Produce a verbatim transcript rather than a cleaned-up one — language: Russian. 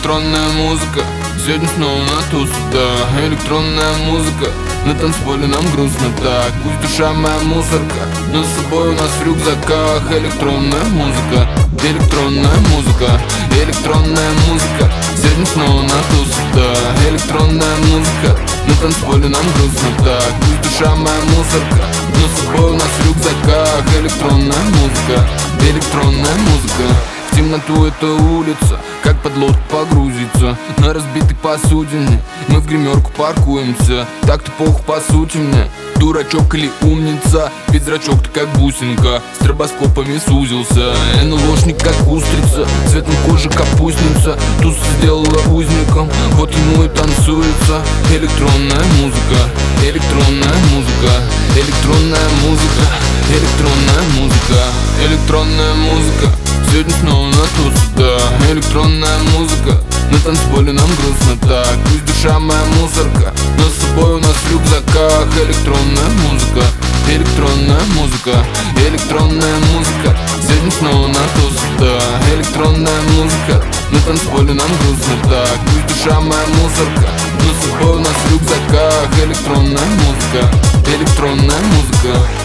электронная музыка. Сегодня снова на тусу, да. Электронная музыка. На танцполе нам грустно так. Пусть душа моя мусорка, но с собой у нас в рюкзаках электронная музыка. Электронная музыка. Электронная музыка. Сегодня снова на тусу, да. Электронная музыка. На танцполе нам грустно так. Пусть душа моя мусорка, но с собой у нас в рюкзаках электронная музыка. Электронная музыка. В темноту эта улица, как под лодку погрузиться. На разбитой посудине мы в гримерку паркуемся. Так-то похуй по сути мне, дурачок или умница. Ведь зрачок-то как бусинка, с стробоскопами сузился. НЛОшник как устрица, цветом кожи капустница. Туз сделала узником, вот ему и танцуется. Электронная музыка, электронная музыка. Электронная музыка, электронная музыка. Электронная музыка. Сегодня снова на тусу, да. Электронная музыка. На танцполе нам грустно так. Пусть душа моя мусорка, но с собой у нас в рюкзаках электронная музыка. Электронная музыка. Электронная музыка. Сегодня снова на тусу, да. Электронная музыка. На танцполе нам грустно так. Пусть душа моя мусорка, но с собой у нас в рюкзаках электронная музыка. Электронная музыка.